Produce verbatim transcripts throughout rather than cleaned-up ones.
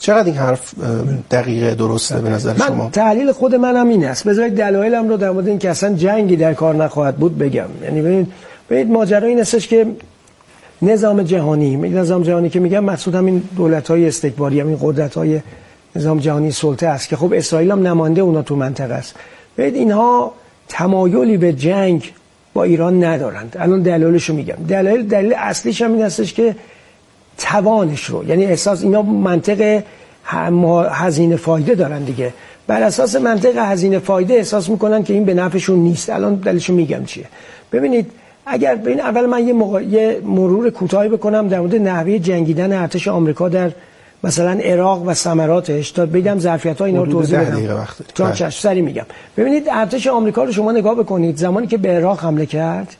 چقدر این حرف دقیقه درسته به نظر من شما؟ تحلیل خود منم این است. بذارید دلایلم رو در مورد این که اصلا جنگی در کار نخواهد بود بگم. یعنی ببینید ببینید ماجرا این استش که نظام جهانی، نظام جهانی که میگم مقصود همین دولت‌های استکباری، همین قدرت‌های نظام جهانی سلطه است که خب اسرائیل هم نماینده اونا تو منطقه است. ببینید اینها تمایلی به جنگ با ایران ندارند. الان دلایلشو میگم. دلیل دلیل اصلیش هم این هستش که توانش رو، یعنی احساس اینا منطق هزینه فایده دارن دیگه، بر اساس منطق هزینه فایده احساس میکنن که این به نفعشون نیست. الان دلیلشو میگم چیه. ببینید اگر ببین اول من یه, مغ... یه مرور کوتاهی بکنم در مورد نحوه جنگیدن ارتش آمریکا در مثلا عراق و ثمراتش تا بگم ظرفیت‌ها اینا رو توضیح بدم. تا چش سری میگم. ببینید ارتش آمریکا رو شما نگاه بکنید زمانی که به عراق حمله کرد،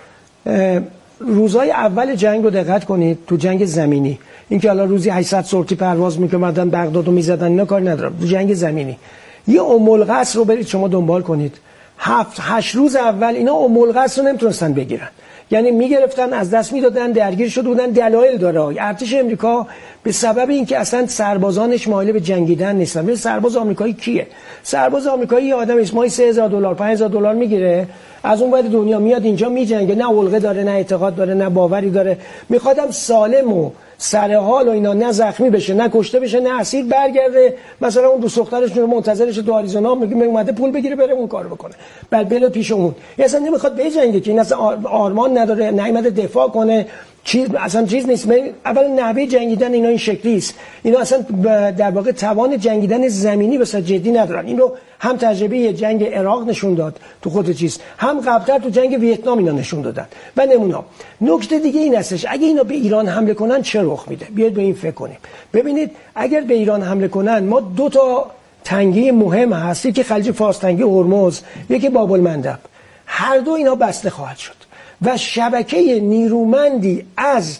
روزهای اول جنگ رو دقت کنید تو جنگ زمینی، اینکه حالا روزی هشتصد سورتی پرواز می‌کردن بغداد رو می‌زدن اینا کار ندارم، تو جنگ زمینی یه ام القصر رو برید شما دنبال کنید، هفت هشت روز اول اینا ام القصر رو نمیتونستن بگیرن، یعنی میگرفتن از دست میدادن، درگیر شده بودن. دلایل داره. ارتش امریکا به سبب اینکه اصلا سربازانش مایل به جنگیدن نیستن. سرباز آمریکایی کیه؟ سرباز آمریکایی یه آدم اسمایی سه هزار دلار پنج هزار دلار میگیره، از اون ور دنیا میاد اینجا میجنگه، نه علقه داره، نه اعتقاد داره، نه باوری داره، میخوادم سالم و سر حال و اینا، نه زخمی بشه، نه کشته بشه، نه اسیر برگرده. مثلا اون دو دخترش رو منتظرش تو آریزونا میگه اومده پول بگیره بره اون کارو بکنه، بعد بره پیش اون. اصلا نمیخواد بجنگه که این اصلا آرمان نداره، نه اومده دفاع کنه، چیز اصلا چیز نیست. اول نحوه جنگیدن اینا این شکلی است. اینا اصلا در واقع توان جنگیدن زمینی بسیار جدی ندارن. این رو هم تجربه جنگ عراق نشون داد تو خود چیز، هم قبلتر تو جنگ ویتنام اینا نشون دادن و نمونه. نکته دیگه این هستش اگه اینا به ایران حمله کنن چه رخ میده؟ بیاید به این فکر کنیم. ببینید اگر به ایران حمله کنن ما دو تا تنگه مهم هست، یکی خلیج فارس تنگه هرمز، یکی باب المندب. هر دو اینا بسته خواهد شد و شبکه نیرومندی از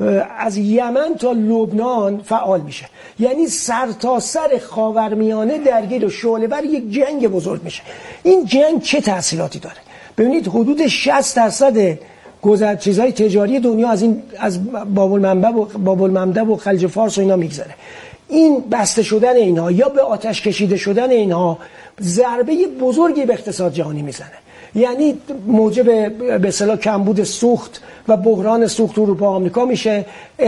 از یمن تا لبنان فعال میشه، یعنی سر تا سر خاورمیانه درگیر و شعله‌ور یک جنگ بزرگ میشه. این جنگ چه تأثیراتی داره؟ ببینید حدود شصت درصد گذر چیزای تجاری دنیا از این از باب المندب و باب المندب و خلیج فارس و اینا میگذره. این بسته شدن اینها یا به آتش کشیده شدن اینها ضربه بزرگی به اقتصاد جهانی میزنه، یعنی موجب به اصطلاح کمبود سوخت و بحران سوخت اروپا و آمریکا میشه،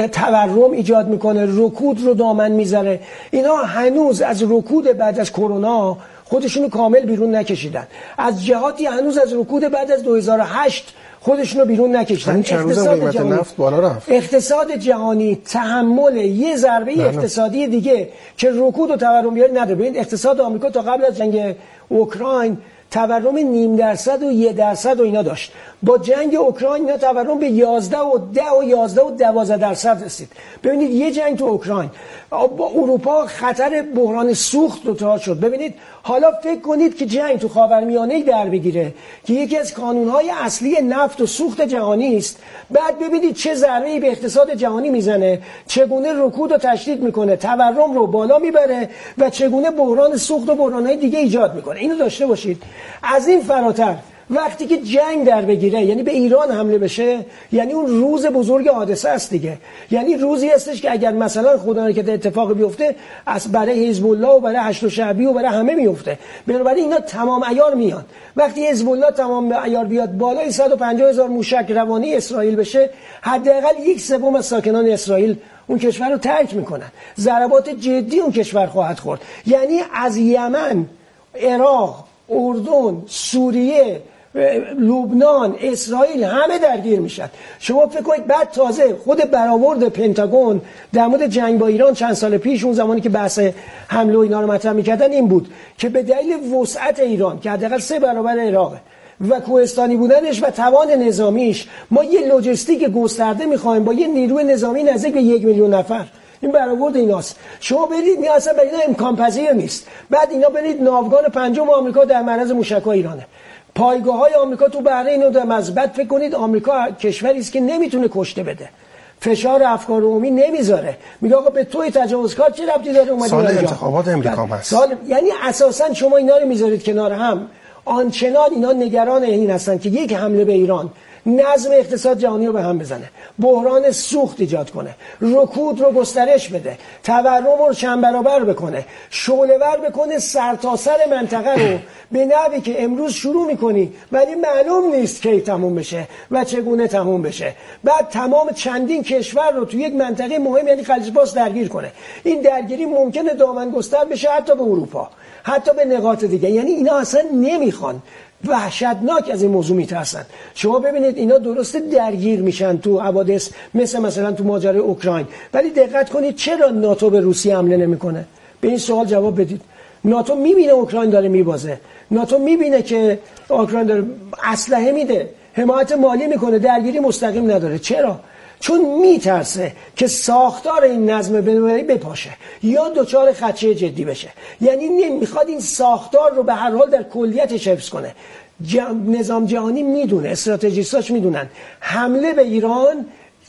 تورم ایجاد میکنه، رکود رو دامن میذاره. اینا هنوز از رکود بعد از کرونا خودشونو کامل بیرون نکشیدن، از جهاتی هنوز از رکود بعد از دو هزار و هشت خودشونو بیرون نکشیدن. اقتصاد جهانی نفت بالا رفت. اقتصاد جهانی تحمل یه ضربه اقتصادی دیگه که رکود و تورم بیاره نداره. ببین اقتصاد آمریکا تا قبل از جنگ اوکراین تورم نیم درصد و یک درصد و اینا داشت. با جنگ اوکراین اینا تورم به یازده و ده و یازده و دوازده درصد رسید. ببینید یه جنگ تو اوکراین با اروپا خطر بحران سوخت دچار شد. ببینید حالا فکر کنید که جنگ تو خاورمیانه در بگیره که یکی از کانونهای اصلی نفت و سوخت جهانی است، بعد ببینید چه ضربه‌ای به اقتصاد جهانی میزنه، چگونه رکود رو تشدید میکنه، تورم رو بالا میبره و چگونه بحران سوخت و بحرانهای دیگه ایجاد میکنه. اینو داشته باشید. از این فراتر وقتی که جنگ در بگیره، یعنی به ایران حمله بشه، یعنی اون روز بزرگ حادثه است دیگه. یعنی روزی هستش که اگر مثلا خدا نکنه اتفاق بیفته از برای حزب الله و برای هشت و شعبی و برای همه میفته. بنابراین اینا تمام عیار میان. وقتی حزب الله تمام عیار بیاد بالای صد و پنجاه هزار موشک روانی اسرائیل بشه، حداقل یک سوم از ساکنان اسرائیل اون کشور رو ترک میکنن. ضربات جدی اون کشور خواهد خورد. یعنی از یمن، عراق، اردن، سوریه، لبنان، اسرائیل همه درگیر میشن. شما فکر کنید بعد تازه خود برآورد پنتاگون در مورد جنگ با ایران چند سال پیش اون زمانی که بحث حمله و اینا رو مطرح میکردن این بود که به دلیل وسعت ایران که حداقل سه برابر عراقه و کوهستانی بودنش و توان نظامیش، ما یه لوجستیک گسترده میخوایم با یه نیروی نظامی نزدیک به یک میلیون نفر. این برآورد ایناست. شما برید نه اصلا برای اینا امکان پذیر نیست. بعد اینا برید ناوگان پنجم آمریکا در معرض موشک‌های ایرانه. پایگاه‌های آمریکا تو بحرین و در مزبط. فکر کنید آمریکا کشوری است که نمیتونه کشته بده. فشار افکار عمومی نمیذاره. میگه آقا به توی تجاوزکار چه ربطی داره اومدی سال انتخابات امریکا هست. سال یعنی اساسا شما اینا رو میذارید کنار هم. آنچنان اینا نگران این هستن که یک حمله به ایران نظم اقتصاد جهانی رو به هم بزنه، بحران سوخت ایجاد کنه، رکود رو گسترش بده، تورم رو چند برابر بکنه، شعله‌ور بکنه سرتاسر منطقه رو به نحوی که امروز شروع میکنی ولی معلوم نیست کی تموم بشه و چگونه تموم بشه. بعد تمام چندین کشور رو تو یک منطقه مهم یعنی خلیج فارس درگیر کنه. این درگیری ممکنه دامن گستر بشه حتی به اروپا، حتی به نقاط دیگه. یعنی اینا اصلا نمیخوان، وحشتناک از این موضوع میترسن. شما ببینید اینا درسته درگیر میشن تو حوادث مثل مثلا تو ماجرای اوکراین، ولی دقت کنید چرا ناتو به روسیه حمله نمیکنه؟ به این سوال جواب بدید. ناتو میبینه اوکراین داره میبازه، ناتو میبینه که اوکراین داره اسلحه میده، حمایت مالی میکنه، درگیری مستقیم نداره. چرا؟ چون میترسه که ساختار این نظم بین‌المللی بپاشه یا دچار خدشه جدی بشه. یعنی نمیخواد این ساختار رو به هر حال در کلیتش حفظ کنه. نظام جهانی میدونه، استراتژیستاش میدونن حمله به ایران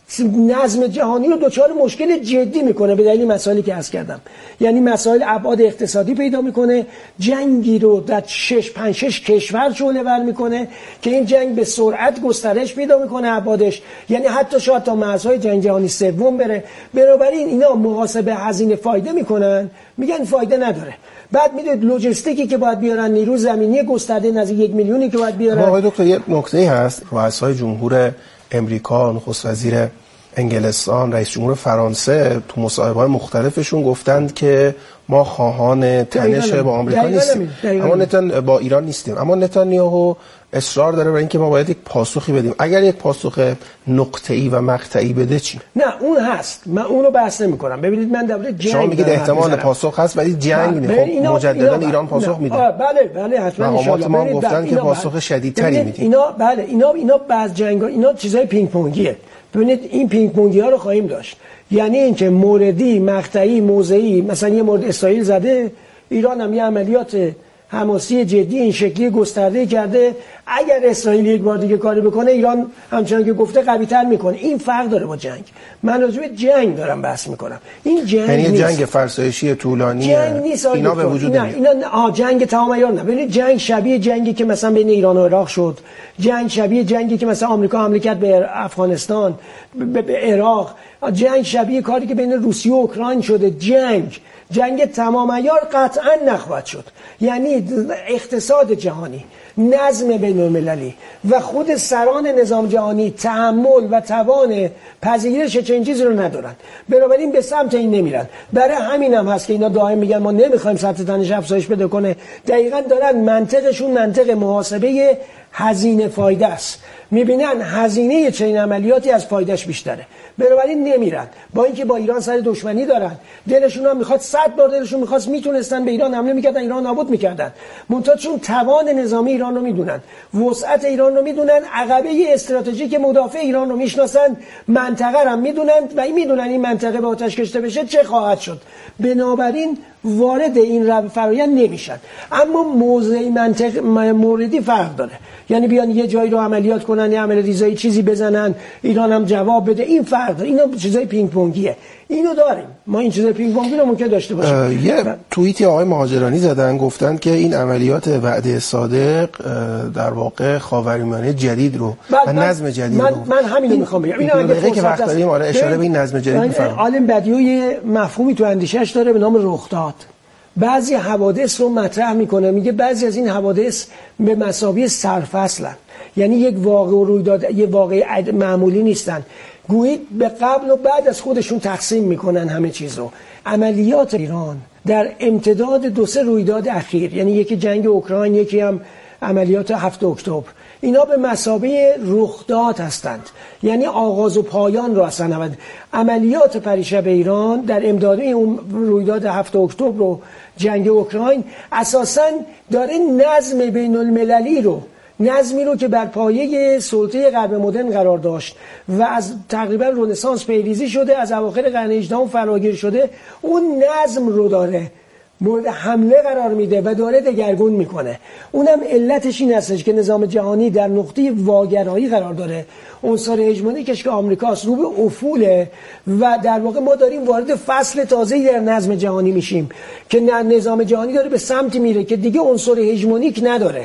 نظم جهانی رو دچار مشکل جدی میکنه به دلیل مسائلی که عرض کردم. یعنی مسائل ابعاد اقتصادی پیدا میکنه، جنگی رو در شش پنج شش کشور شعله‌ور میکنه که این جنگ به سرعت گسترش پیدا میکنه ابعادش، یعنی حتی شاید تا مرزهای جنگ جهانی سوم بره. بنابراین اینا محاسبه هزینه فایده میکنن، میگن فایده نداره. بعد میدونید لوجستیکی که باید بیارن، نیرو زمینی گسترده نزدیک یک میلیونی که باید بیارن. آقای دکتر یه نکته‌ای هست، رؤسای جمهور امریکا، نخست وزیر انگلستان، رئیس جمهور فرانسه تو مصاحبه‌های مختلفشون گفتند که ما خواهان تنش با آمریکا نیستیم، اما نتان با ایران نیستیم. اما نتانیاهو اصرار داره بر اینکه ما باید یک پاسخی بدیم. اگر یک پاسخ نقطه‌ای و مقطعی بده چی؟ نه اون هست، من اونو بحث نمی‌کنم. ببینید من درباره جنگ شما میگید احتمال پاسخ هست ولی جنگ نه. خب مجددا ایران پاسخ میده. بله بله حتما ان شاء الله. ما گفتن که پاسخ شدیدتری میدیم. اینا بله اینا اینا بعض جنگا اینا چیزای پینگ پونگیه. ببینید این پینگ پونگی ها رو خواهیم داشت. یعنی اینکه موردی، مقطعی، موضعی، مثلا یه مورد اسرائیل زده، ایران هم یه عملیات حماسی جدی این شکلی گسترده کرده. اگر اسرائیل یک بار دیگه کاری بکنه ایران همچنان که گفته قوی‌تر میکنه. این فرق داره با جنگ. من راجع به جنگ دارم بحث میکنم. این جنگ یعنی نیست. جنگ فرسایشی طولانی جنگ نیست. اینا به وجود نه اینا آ جنگ تمام عیار نه. ببینید جنگ شبیه جنگی که مثلا بین ایران و عراق شد، جنگ شبیه جنگی که مثلا آمریکا حمله کرد به افغانستان، به, به عراق، جنگ شبیه کاری که بین روسیه و اوکراین شده. جنگ جنگ تمام عیار قطعا نخواهد شد. یعنی اقتصاد جهانی، نظم بین‌المللی و خود سران نظام جهانی تحمل و توان پذیرش چنین چیزی رو ندارن. بنابراین به سمت این نمیرن. برای همین هم هست که اینا دائم میگن ما نمیخوایم سطح تنش افزایش بده کنه. دقیقاً دارن منطقشون منطق محاسبه هزینه فایده است. میبینن هزینه چنین عملیاتی از فایدهش بیشتره، بنابراین نمیرن. با اینکه با ایران سر دشمنی دارن، دلشون هم میخواد صد بار دلشون میخواست میتونستن به ایران حمله میکردن، ایران نابود میکردن. منتها چون توان نظامی ایران رو میدونن، وسعت ایران رو میدونن، عقبه استراتژیک مدافع ایران رو میشناسن، منطقه رو میدونن و این میدونن این منطقه به آتش کشته بشه چه خواهد شد. بنابراین وارد این فرآیند نمیشن. اما موضع منطق موردی فرق داره. یعنی بیان یه جایی رو عملیات کنن، یه عمل ریزایی چیزی بزنن، ایران هم جواب بده، این فرق داره. اینا چیزای پینگ پونگیه. اینو داریم. ما این چیزای پینگ پونگی رو ممکن داشته باشیم. یه توییتی آقای مهاجرانی زدن، گفتن که این عملیات وعده صادق در واقع خاورمیانه جدید رو و نظم جدید من رو من همین رو میخوام بگم. اینا اگه که وقت داریم آره اشاره به این نظم جدید می‌فرمایید. عالم بدیوی مفهومی تو اندیشش داره به نام رخداد. بعضی حوادث رو مطرح میکنه، میگه بعضی از این حوادث به مثابه سرفصلن، یعنی یک واقع و رویداد، یک واقع معمولی نیستن، گویی به قبل و بعد از خودشون تقسیم میکنن همه چیز رو. عملیات ایران در امتداد دو سه رویداد اخیر، یعنی یکی جنگ اوکراین، یکی هم عملیات هفت اکتبر، اینا به مثابه رخداد هستند، یعنی آغاز و پایان رو اصلا. عملیات پریشب ایران در امداد اون رویداد هفت اکتبر رو جنگ اوکراین اساساً داره نظم بین المللی رو، نظمی رو که بر پایه سلطه غرب مدرن قرار داشت و از تقریبا رنسانس پیریزی شده، از اواخر قرن هجدهم فراگیر شده، اون نظم رو داره مورد حمله قرار میده و داره دگرگون میکنه. اونم علتش این هستش که نظام جهانی در نقطه واگرایی قرار داره. عنصر هژمونیکش که آمریکاست رو به افوله و در واقع ما داریم وارد فصل تازه‌ای در نظم جهانی میشیم که نظام جهانی داره به سمتی میره که دیگه عنصر هژمونیک نداره.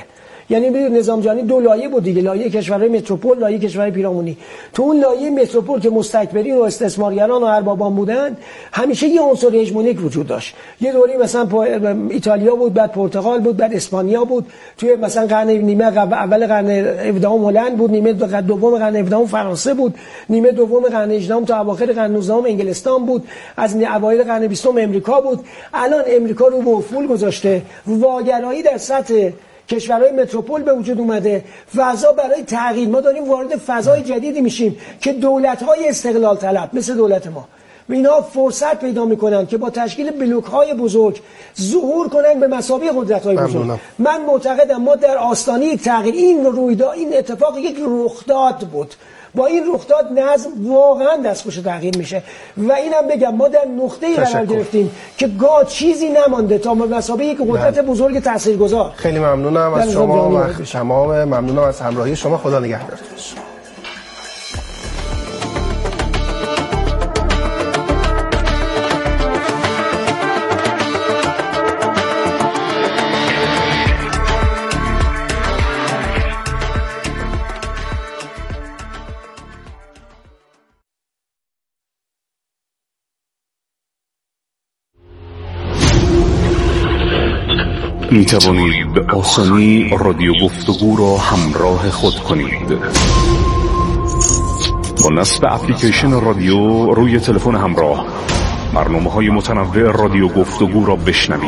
یعنی نظام جهانی دو لایه بود دیگه، لایه کشورهای متروپول، لایه کشورهای پیرامونی. تو اون لایه متروپول که مستکبرین و استثمارگران و اربابان بودن، همیشه یه عنصر هژمونیک وجود داشت. یه دوری مثلا ایتالیا بود، بعد پرتغال بود، بعد اسپانیا بود، توی مثلا قرن نیمه اول قرن هفدهم هلند بود، نیمه دوم قرن هفدهم فرانسه بود، نیمه دوم قرن هجدهم تا اواخر قرن نوزدهم انگلستان بود، از اوایل قرن بیستم امریکا بود. الان امریکا رو به افول گذاشته، واگرایی در سطح کشورهای متروپول به وجود اومده، فضا برای تغییر. ما داریم وارد فضای جدیدی میشیم که دولت‌های استقلال طلب مثل دولت ما و اینا فرصت پیدا میکنن که با تشکیل بلوک‌های بزرگ ظهور کنن به مثابه قدرت‌های بزرگ. من معتقدم ما در آستانه یک تغییر، این رویداد، این اتفاق یک رخداد بود. با این رخداد نظم واقعا دستخوش تغییر میشه و اینم بگم ما در نقطه‌ای قرار گرفتیم که گاه چیزی نمانده تا مثابه یک قدرت بزرگ تاثیرگذار. خیلی ممنونم از شما و تمام، ممنونم از همراهی شما. خدا نگهدارتون. می توانید به آسانی رادیو گفتگو را همراه خود کنید. با نصب اپلیکیشن رادیو روی تلفن همراه برنامه‌های متنوع رادیو گفتگو را بشنوید.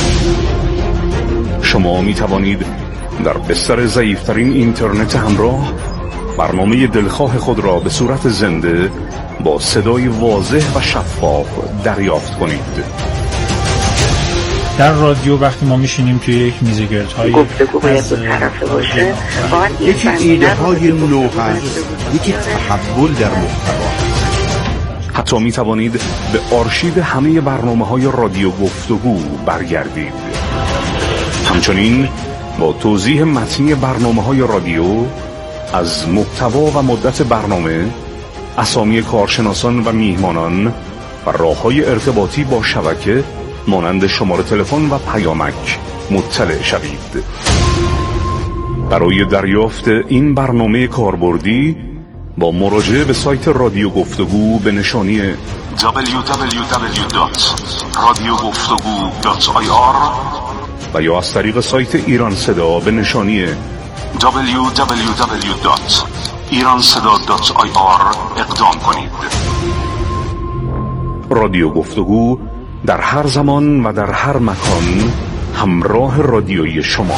شما می توانید در بستر ضعیف‌ترین اینترنت همراه برنامه دلخواه خود را به صورت زنده با صدای واضح و شفاف دریافت کنید. در رادیو وقتی ما میشینیم توی یک میزگردهای گفتگو باید دو طرفه باشه، یکی ایده های نو هست، یکی تحول در محتوا. حتی می توانید به آرشیو همه برنامه های رادیو گفتگو برگردید. همچنین با توضیح متنی برنامه های رادیو از محتوا و مدت برنامه، اسامی کارشناسان و میهمانان و راه‌های ارتباطی با شبکه مانند شماره تلفن و پیامک مطلع شوید. برای دریافت این برنامه کاربردی با مراجعه به سایت رادیو گفتگو به نشانی دبلیو دبلیو دبلیو دات رادیو گفتگو دات آی آر و یا از طریق سایت ایران صدا به نشانی دبلیو دبلیو دبلیو دات ایران صدا دات آی آر اقدام کنید. رادیو گفتگو در هر زمان و در هر مکان همراه رادیویی شما.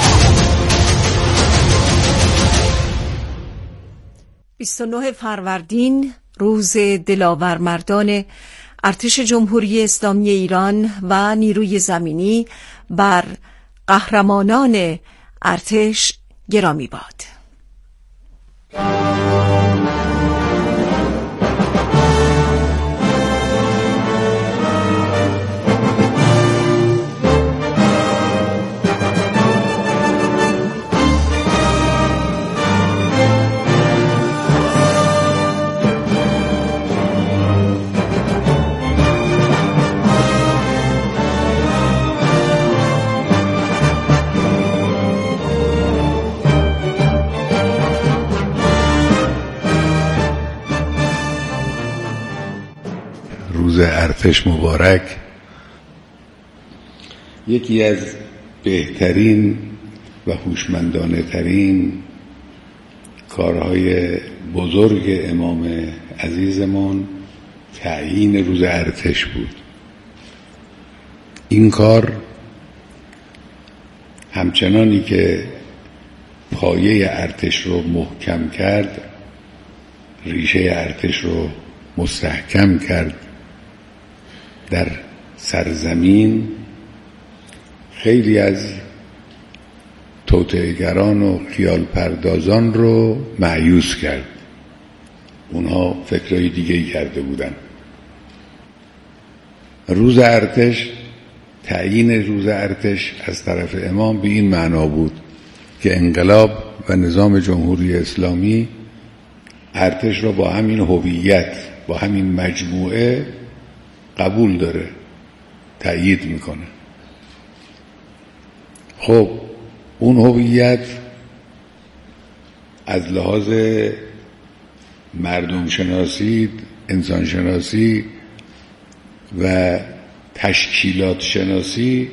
بیست و نه فروردین روز دلاور مردان ارتش جمهوری اسلامی ایران و نیروی زمینی بر قهرمانان ارتش گرامی باد. روز ارتش مبارک. یکی از بهترین و هوشمندانه ترین کارهای بزرگ امام عزیزمون تعیین روز ارتش بود. این کار همچنانی که پایه ارتش رو محکم کرد، ریشه ارتش رو مستحکم کرد در سرزمین، خیلی از توطئه‌گران و خیال پردازان رو مایوس کرد. اونها فکرهای دیگه‌ای کرده بودن. روز ارتش، تعیین روز ارتش از طرف امام به این معنا بود که انقلاب و نظام جمهوری اسلامی ارتش را با همین هویت، با همین مجموعه قبول داره، تأیید میکنه. خب اون هویت از لحاظ مردم شناسی، انسان شناسی و تشکیلات شناسی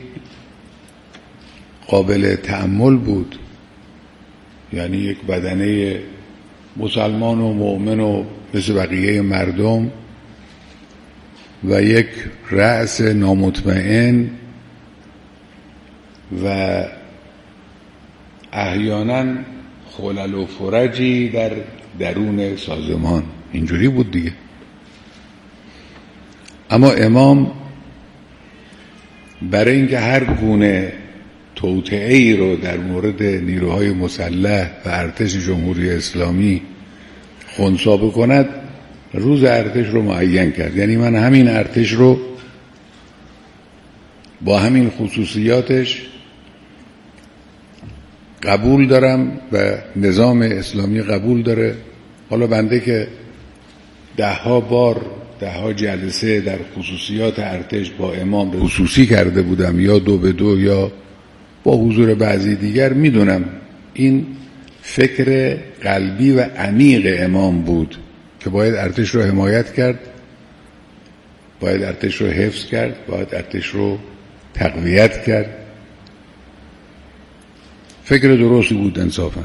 قابل تأمل بود. یعنی یک بدنه مسلمان و مؤمن و مثل بقیه مردم و یک رأس نامطمئن و احیانا خلل و فرجی در درون سازمان. اینجوری بود دیگه. اما امام برای اینکه هر گونه توطئه ای رو در مورد نیروهای مسلح و ارتش جمهوری اسلامی خنثی بکند، روز ارتش رو معین کرد. یعنی من همین ارتش رو با همین خصوصیاتش قبول دارم و نظام اسلامی قبول داره. حالا بنده که ده ها بار ده ها جلسه در خصوصیات ارتش با امام خصوصی کرده بودم، یا دو به دو یا با حضور بعضی دیگر، میدونم این فکر قلبی و عمیق امام بود که باید ارتش رو حمایت کرد، باید ارتش رو حفظ کرد، باید ارتش رو تقویت کرد. فکر درستی بود انصافا.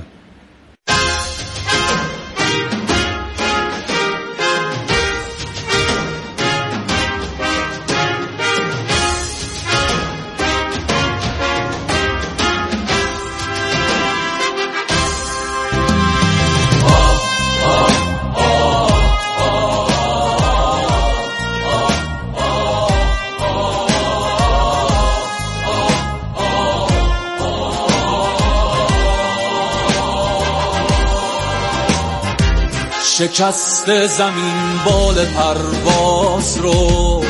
شکست زمین بال پرواز رو،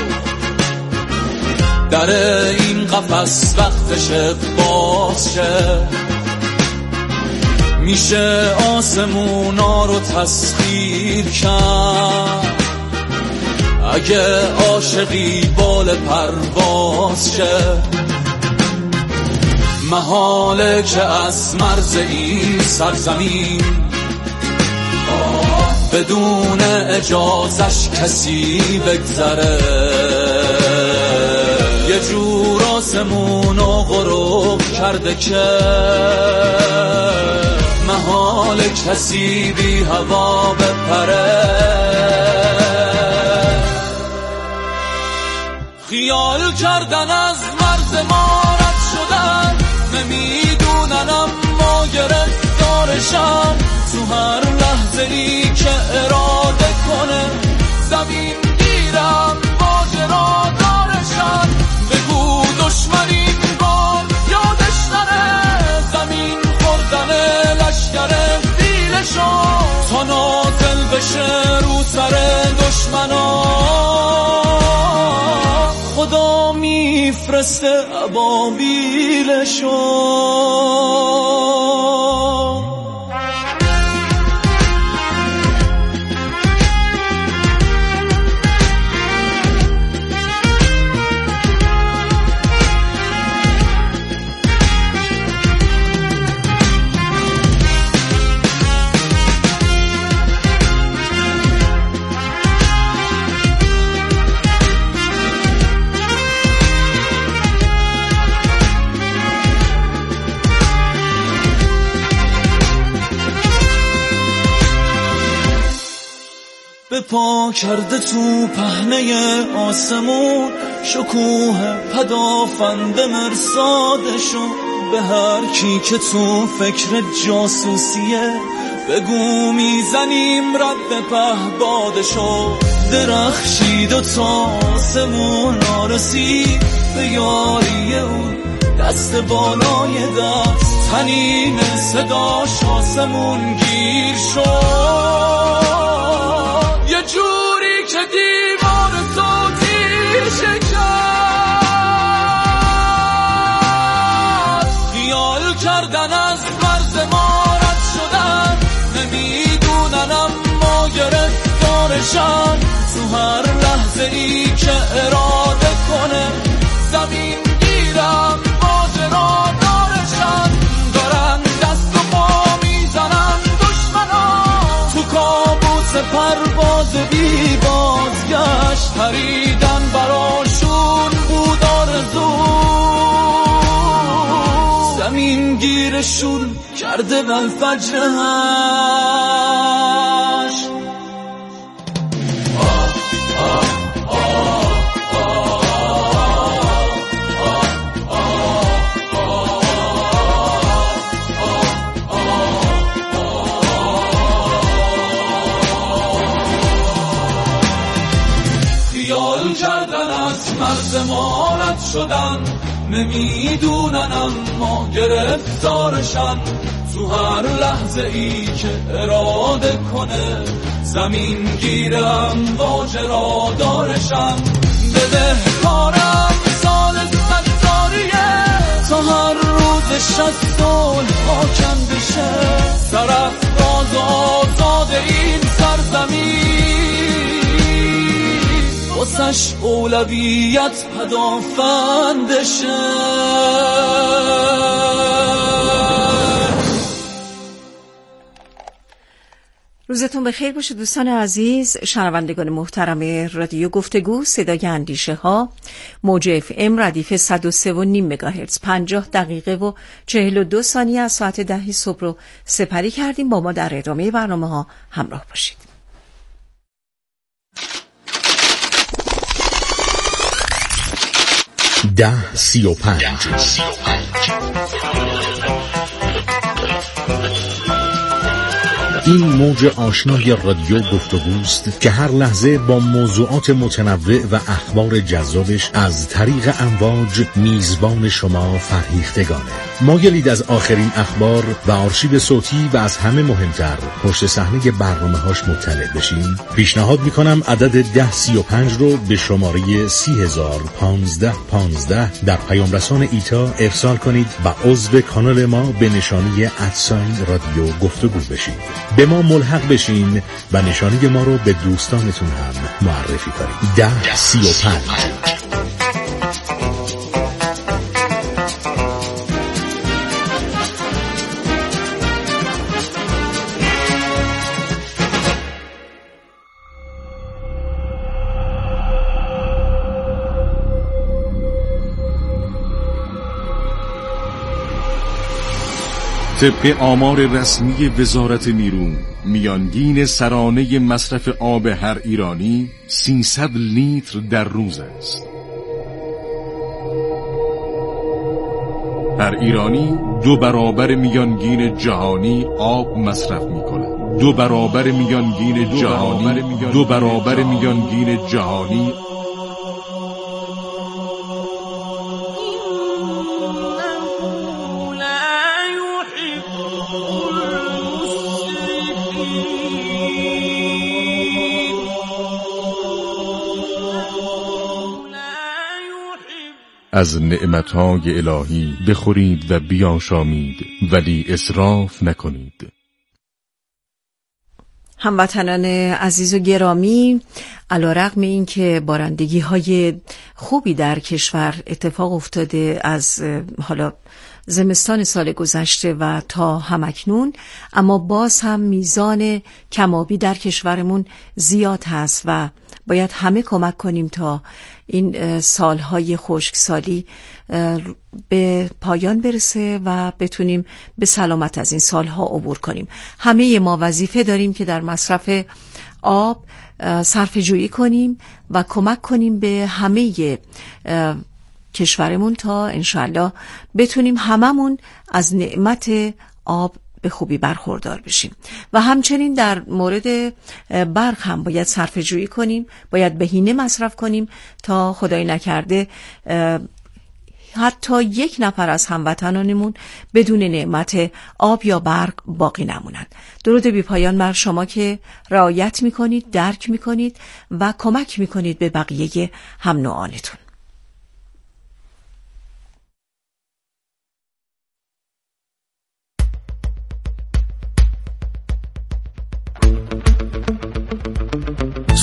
در این قفس وقتش باز شه، میشه آسمونا رو تسخیر کرد اگه عاشقی بال پرواز شه. محاله که از مرز این سرزمین بدون اجازش کسی بگذره، یه جور آسمونو غروب کرده که محال کسی بی هوا بپره. خیال کردن از مرز ما رد شدن، نمیدونن اما گرفتارشن. تو هر لحظه ای که اراده کنه زمین گیرم ماجرا دارشن. بگو دشمنی بار یادش نره، زمین خوردن لشکر فیلشان تا نازل بشه رو سر دشمنا. خدا میفرسته ابابیلشان. به پا کرده تو پهنه آسمون شکوه پدافند مرصادشو. به هر کی که تو فکر جاسوسیه بگو میزنیم رد پهبادشو. درخشید و تا آسمون رسید به یاری اون دست بالای دست، تنین صداش آسمون گیر شد. یه جوری که دیوار صوتی شکست. خیال کردن از مرز ما رد شدن، نمیدونن اما گرفتارشن. تو هر لحظه ای که اراده کنه زمین گیرم ماجرا دارشن. دارن دست و پا میزنن دشمن پرواز بی بازگشت، پریدن براشون بود آرزو، زمین گیرشون کرده بالفجر هشت. خیال کردن از مرز مالت شدن، نمیدونن اما گرفتارشن، تو هر لحظه ای که اراده کنه زمین گیر امواج را دارشن. بدهکارم سال ستاریه تا هر روز شست صلح حاکم بشه، سرافراز آزاد این سرزمین واسش اولویت پدافندشه. روزتون بخیر باشه دوستان عزیز، شنوندگان محترم رادیو گفتگو صدای اندیشه ها، موج اف ام ردیف صد و سه و نیم مگاهرتز. پنجاه دقیقه و چهل و دو ثانیه از ساعت ده صبح رو سپری کردیم. با ما در ادامه برنامه ها همراه باشید. ده سی و پنج این موج آشنای رادیو گفتگوست که هر لحظه با موضوعات متنوع و اخبار جذابش از طریق امواج میزبان شما فرهیختگانه. مایلید از آخرین اخبار و آرشیو صوتی و از همه مهمتر پشت صحنه برنامه‌هاش مطلع بشین؟ پیشنهاد میکنم عدد ده سی و پنج رو به شماره سی هزار پانزده پانزده در پیام رسان ایتا ارسال کنید و عضو کانال ما به نشانی ادساین رادیو گفتگو بشید. به ما ملحق بشین و نشانی ما رو به دوستانتون هم معرفی کنید. ده سی و پنج. طبق آمار رسمی وزارت نیرو، میانگین سرانه مصرف آب هر ایرانی سیصد لیتر در روز است. هر ایرانی دو برابر میانگین جهانی آب مصرف می‌کند. دو برابر میانگین جهانی دو برابر میانگین جهانی از نعمتهای الهی بخورید و بیاشامید، ولی اسراف نکنید. هموطنان عزیز و گرامی، علیرغم این که بارندگی های خوبی در کشور اتفاق افتاده از حالا زمستان سال گذشته و تا همکنون، اما باز هم میزان کمابی در کشورمون زیاد هست و باید همه کمک کنیم تا این سالهای خشکسالی به پایان برسه و بتونیم به سلامت از این سالها عبور کنیم. همه ما وظیفه داریم که در مصرف آب صرفه جویی کنیم و کمک کنیم به همه کشورمون تا انشالله بتونیم هممون از نعمت آب به خوبی برخوردار بشیم. و همچنین در مورد برق هم باید صرفه جویی کنیم، باید بهینه مصرف کنیم تا خدای نکرده حتی یک نفر از هموطنانمون بدون نعمت آب یا برق باقی نمونند. درود بی پایان بر شما که رعایت میکنید، درک میکنید و کمک میکنید به بقیه هم نوعانتون.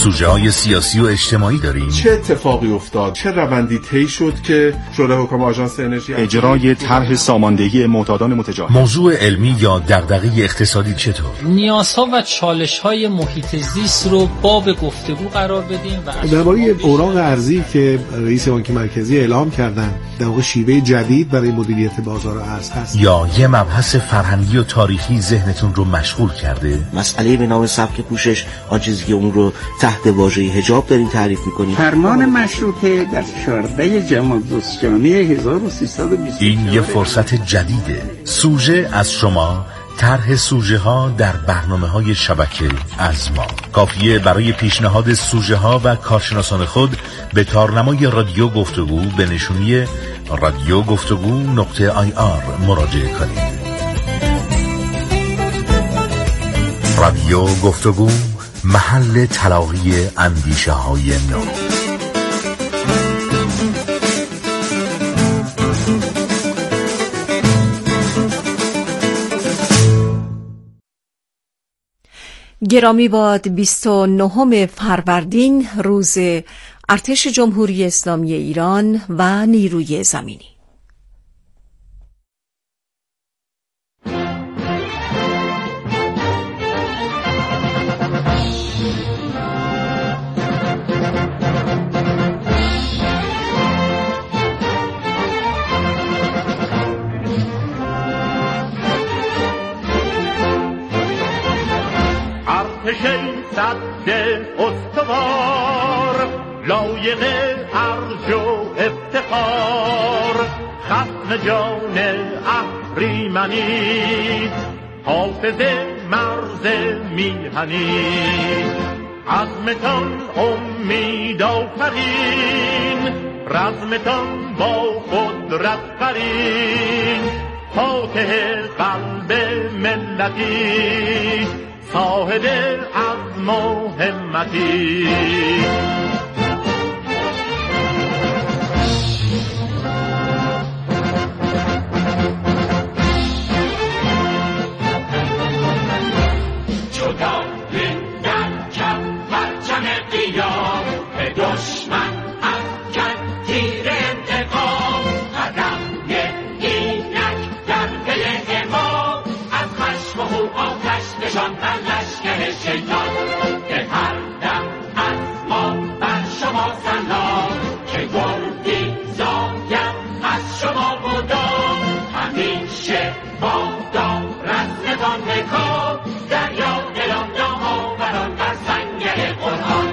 سوژه های سیاسی و اجتماعی داریم. چه اتفاقی افتاد؟ چه روندی طی شد که شورای حکام آژانس انرژی اجرای طرح ساماندهی معتادان متجاوز؟ موضوع علمی یا دغدغه اقتصادی چطور؟ نیازها و چالش‌های محیط زیست رو باب گفتگو قرار بدیم و درباره اوراق ارزی که رئیس بانک مرکزی اعلام کردن در واقع شیوه جدید برای مدیریت بازار ارز هست. یا یه مبحث فرهنگی و تاریخی ذهنتون رو مشغول کرده؟ مسئله به نام سبک پوشش، آن چیزی که اون رو تحت واژه حجاب داریم تعریف می‌کنیم. فرمان مشروطه در چهاردهم جمادی هزار و سیصد و بیست. این یه فرصت جدیده. سوژه از شما، طرح سوژه ها در برنامه های شبکه از ما. کافیه برای پیشنهاد سوژه ها و کارشناسان خود به تارنمای رادیو گفتگو به نشونی رادیو گفتگو نقطه آی آر مراجعه کنید. رادیو گفتگو، محل تلاقی اندیشه های نو. گرامی باد بیست و نهم فروردین، روز ارتش جمهوری اسلامی ایران و نیروی زمینی. صد استوار، لایق ارج و افتخار، خصم جان اهریمنی، حافظ مرز میهنی، عزمتان امید آفرین، رزمتان با قدرت قرین، فاتح قلب ملتی، صاحب عزم و همتی. جدا در کف پرچم قیام، به دشمن افکن تیر انتقام، قدم اینک در دل امام، از خشم و آتش نشان بر لشکر شیطان. به هر دم از ما بر شما سلام، که گردی زایم از شما مدام، همیشه بادا رزمتان نکام، دریا دلان نامآوران بر سنگر قرآن.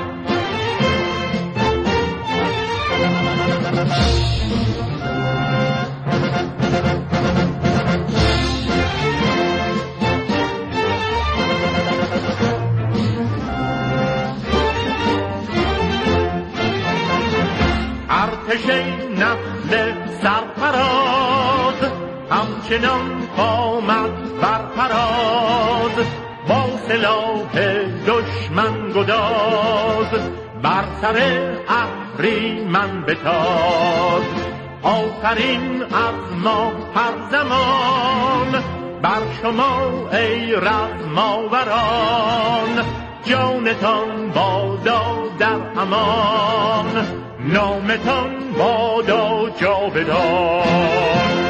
ارتش نسل سرفراز، همچنان آمد بر فراز، با سلاح دشمن گداز، بر سر اهریمن بتاز. آفرین از ما هر زمان، بر شما ای رزماوران، جانتان بادا در امان، نامتان بادا جاودان.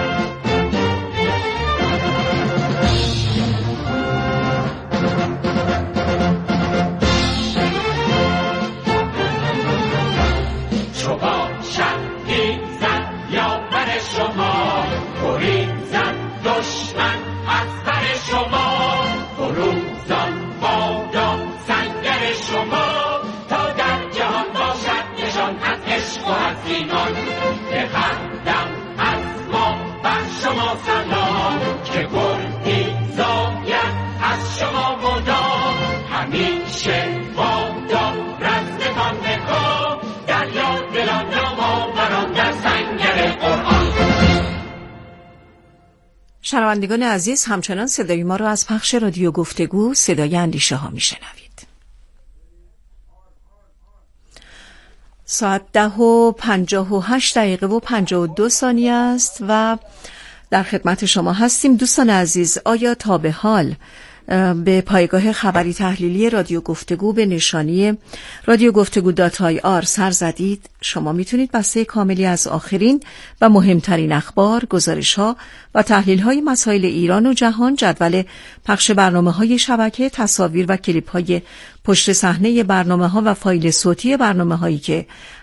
چو باشد این زن یا بر شما، برین زن دشمن از بر شما، فروزان بادا سنگر شما، تا در جهان باشد نشان از عشق و از ایمان. به هر دم از ما بر شما سلام، که گردی زاید از شما مدام، همیشه بادا رزمتان نکام، دریا دلان نامآوران در سنگر قرآن. شنوندگان عزیز، همچنان صدای ما را از پخش رادیو گفتگو صدای اندیشه ها میشنوید. ساعت ده و پنجاه و هشت دقیقه و پنجاه و دو ثانیه است و در خدمت شما هستیم. دوستان عزیز، آیا تا به حال به پایگاه خبری تحلیلی رادیو گفتگو به نشانی رادیو گفتگو دات آی آر سر زدید، شما میتونید بسته کاملی از آخرین و مهمترین اخبار، گزارش‌ها و تحلیل‌های مسائل ایران و جهان، جدول پخش برنامه‌های شبکه، تصاویر و کلیپ‌های پشت صحنه برنامه‌ها و فایل صوتی برنامه‌هایی که